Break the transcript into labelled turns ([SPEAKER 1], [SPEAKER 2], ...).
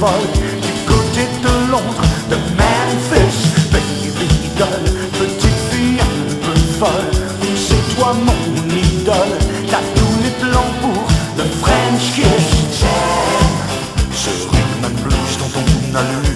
[SPEAKER 1] folle du côté de Londres, de Memphis. Baby doll, petite fille un peu folle, c'est toi mon idole. T'as tous les plans pour le French kiss. Ce rhythm and blues dont on a